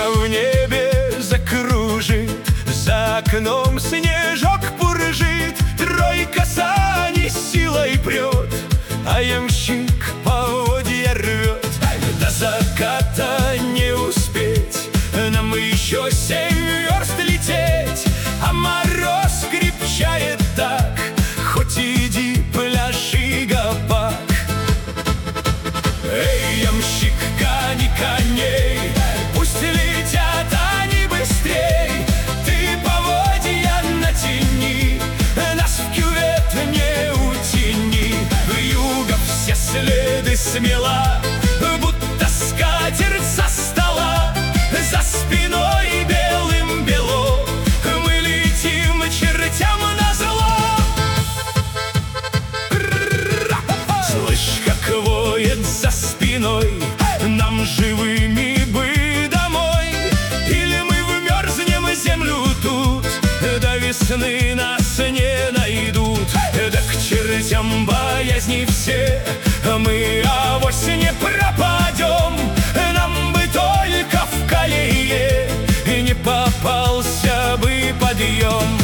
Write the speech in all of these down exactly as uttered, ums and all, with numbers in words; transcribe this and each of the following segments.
Тучка в небе закружит, за окном снежок пуржит, тройка сани силой прет, а ямщик поводья рвет. До заката не успеть, нам еще семь верст лететь, а мороз крепчает так, хоть иди пляши гопак. Эй, ямщик, гони коней, пусть летят они быстрей, ты поводья натяни, нас в кювет не утяни. Вьюга все следы смела, будто скатерть со стола, за спиной белым бело мы летим чертям назло. Слышь, как воет за спиной, нам живыми бы домой, или мы вмерзнем землю тут, до весны нас не найдут. Да к чертям боязни все, мы авось не пропадем, нам бы только в колее не попался бы подъем.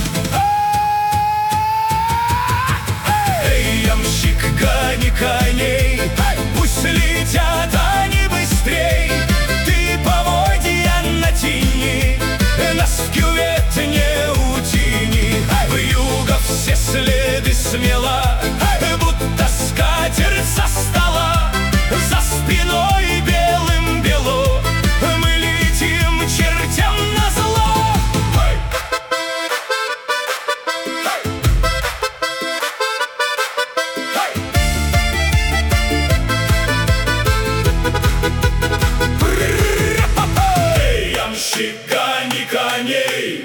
Эй, ямщик, гони коней, пусть летят они быстрей, ты поводья натяни, нас в кювет не утяни. Вьюга все следы смела, будто скатерть со стола, за спиной белым бело мы летим чертям назло. Эй, ямщик, гони коней,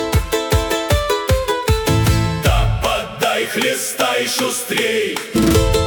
да подай, хлестай шустрей.